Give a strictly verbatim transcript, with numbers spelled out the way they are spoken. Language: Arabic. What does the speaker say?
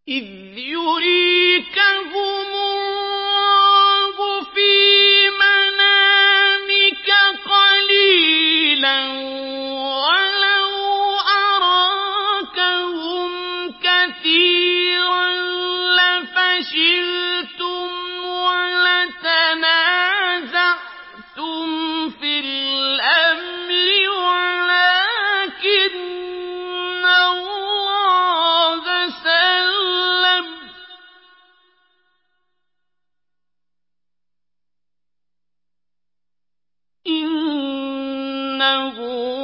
إِذْ يُرِيكَهُمُ اللَّهُ فِي مَنَامِكَ قَلِيلًا وَلَوْ أَرَاكَهُمْ كَثِيرًا لَّفَشِلْتُمْ وَلَتَنَازَعْتُمْ فِي الْأَمْرِ وَلَٰكِنَّ اللَّهَ سَلَّمَ ۗ إِنَّهُ